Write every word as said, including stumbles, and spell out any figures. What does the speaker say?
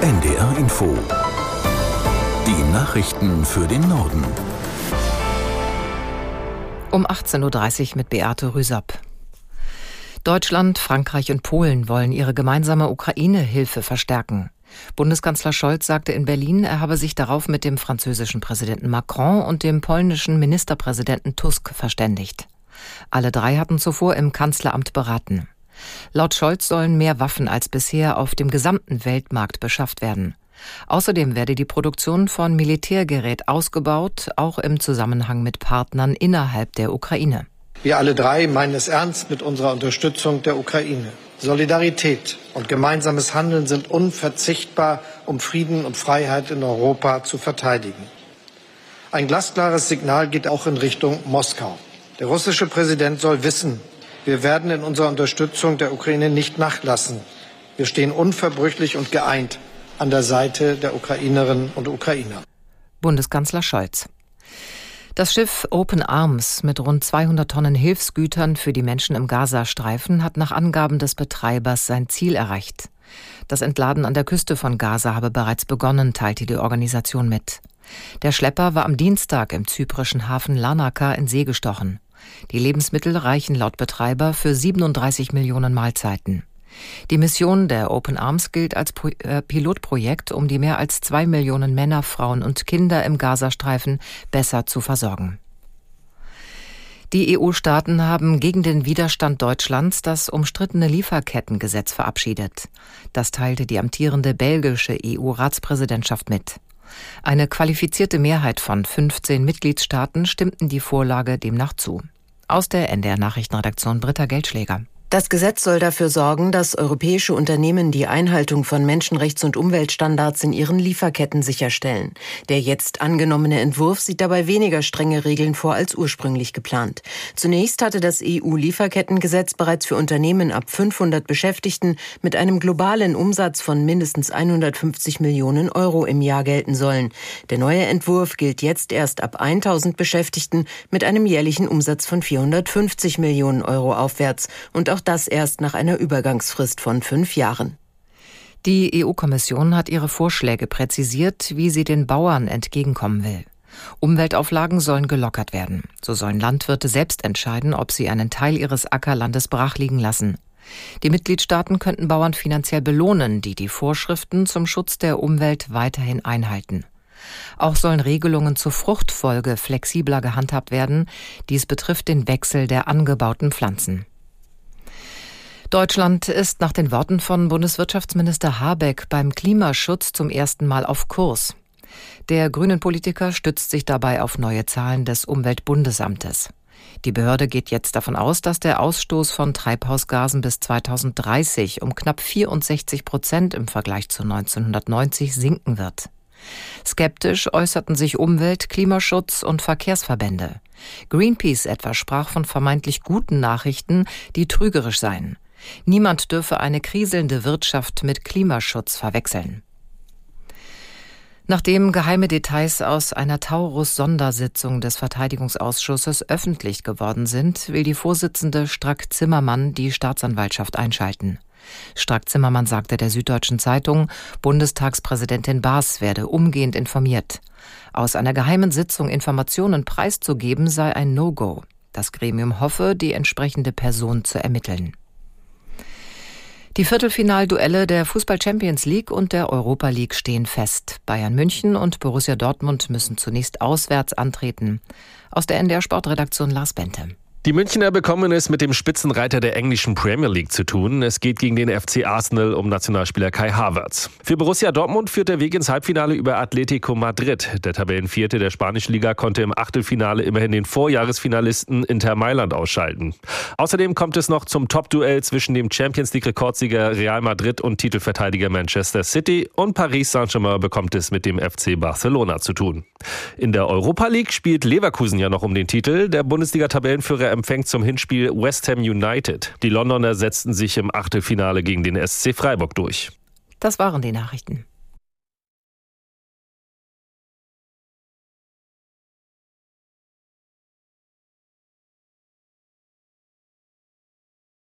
N D R Info. Die Nachrichten für den Norden. Um achtzehn Uhr dreißig mit Beate Rüsapp. Deutschland, Frankreich und Polen wollen ihre gemeinsame Ukraine-Hilfe verstärken. Bundeskanzler Scholz sagte in Berlin, er habe sich darauf mit dem französischen Präsidenten Macron und dem polnischen Ministerpräsidenten Tusk verständigt. Alle drei hatten zuvor im Kanzleramt beraten. Laut Scholz sollen mehr Waffen als bisher auf dem gesamten Weltmarkt beschafft werden. Außerdem werde die Produktion von Militärgerät ausgebaut, auch im Zusammenhang mit Partnern innerhalb der Ukraine. Wir alle drei meinen es ernst mit unserer Unterstützung der Ukraine. Solidarität und gemeinsames Handeln sind unverzichtbar, um Frieden und Freiheit in Europa zu verteidigen. Ein glasklares Signal geht auch in Richtung Moskau. Der russische Präsident soll wissen, wir werden in unserer Unterstützung der Ukraine nicht nachlassen. Wir stehen unverbrüchlich und geeint an der Seite der Ukrainerinnen und Ukrainer. Bundeskanzler Scholz. Das Schiff Open Arms mit rund zweihundert Tonnen Hilfsgütern für die Menschen im Gazastreifen hat nach Angaben des Betreibers sein Ziel erreicht. Das Entladen an der Küste von Gaza habe bereits begonnen, teilte die Organisation mit. Der Schlepper war am Dienstag im zyprischen Hafen Larnaca in See gestochen. Die Lebensmittel reichen laut Betreiber für siebenunddreißig Millionen Mahlzeiten. Die Mission der Open Arms gilt als Pro- äh, Pilotprojekt, um die mehr als zwei Millionen Männer, Frauen und Kinder im Gazastreifen besser zu versorgen. Die E U-Staaten haben gegen den Widerstand Deutschlands das umstrittene Lieferkettengesetz verabschiedet. Das teilte die amtierende belgische E U-Ratspräsidentschaft mit. Eine qualifizierte Mehrheit von fünfzehn Mitgliedstaaten stimmten die Vorlage demnach zu. Aus der N D R-Nachrichtenredaktion Britta Geldschläger. Das Gesetz soll dafür sorgen, dass europäische Unternehmen die Einhaltung von Menschenrechts- und Umweltstandards in ihren Lieferketten sicherstellen. Der jetzt angenommene Entwurf sieht dabei weniger strenge Regeln vor als ursprünglich geplant. Zunächst hatte das E U-Lieferkettengesetz bereits für Unternehmen ab fünfhundert Beschäftigten mit einem globalen Umsatz von mindestens hundertfünfzig Millionen Euro im Jahr gelten sollen. Der neue Entwurf gilt jetzt erst ab tausend Beschäftigten mit einem jährlichen Umsatz von vierhundertfünfzig Millionen Euro aufwärts und auch das erst nach einer Übergangsfrist von fünf Jahren. Die E U-Kommission hat ihre Vorschläge präzisiert, wie sie den Bauern entgegenkommen will. Umweltauflagen sollen gelockert werden. So sollen Landwirte selbst entscheiden, ob sie einen Teil ihres Ackerlandes brach liegen lassen. Die Mitgliedstaaten könnten Bauern finanziell belohnen, die die Vorschriften zum Schutz der Umwelt weiterhin einhalten. Auch sollen Regelungen zur Fruchtfolge flexibler gehandhabt werden. Dies betrifft den Wechsel der angebauten Pflanzen. Deutschland ist nach den Worten von Bundeswirtschaftsminister Habeck beim Klimaschutz zum ersten Mal auf Kurs. Der Grünen-Politiker stützt sich dabei auf neue Zahlen des Umweltbundesamtes. Die Behörde geht jetzt davon aus, dass der Ausstoß von Treibhausgasen bis zweitausenddreißig um knapp vierundsechzig Prozent im Vergleich zu neunzehnhundertneunzig sinken wird. Skeptisch äußerten sich Umwelt-, Klimaschutz- und Verkehrsverbände. Greenpeace etwa sprach von vermeintlich guten Nachrichten, die trügerisch seien. Niemand dürfe eine kriselnde Wirtschaft mit Klimaschutz verwechseln. Nachdem geheime Details aus einer Taurus-Sondersitzung des Verteidigungsausschusses öffentlich geworden sind, will die Vorsitzende Strack-Zimmermann die Staatsanwaltschaft einschalten. Strack-Zimmermann sagte der Süddeutschen Zeitung, Bundestagspräsidentin Baas werde umgehend informiert. Aus einer geheimen Sitzung Informationen preiszugeben sei ein No-Go. Das Gremium hoffe, die entsprechende Person zu ermitteln. Die Viertelfinalduelle der Fußball-Champions League und der Europa League stehen fest. Bayern München und Borussia Dortmund müssen zunächst auswärts antreten. Aus der N D R-Sportredaktion Lars Bente. Die Münchner bekommen es mit dem Spitzenreiter der englischen Premier League zu tun. Es geht gegen den F C Arsenal um Nationalspieler Kai Havertz. Für Borussia Dortmund führt der Weg ins Halbfinale über Atletico Madrid. Der Tabellenvierte der spanischen Liga konnte im Achtelfinale immerhin den Vorjahresfinalisten Inter Mailand ausschalten. Außerdem kommt es noch zum Top-Duell zwischen dem Champions-League-Rekordsieger Real Madrid und Titelverteidiger Manchester City. Und Paris Saint-Germain bekommt es mit dem F C Barcelona zu tun. In der Europa League spielt Leverkusen ja noch um den Titel. Der Bundesliga-Tabellenführer empfängt zum Hinspiel West Ham United. Die Londoner setzten sich im Achtelfinale gegen den S C Freiburg durch. Das waren die Nachrichten.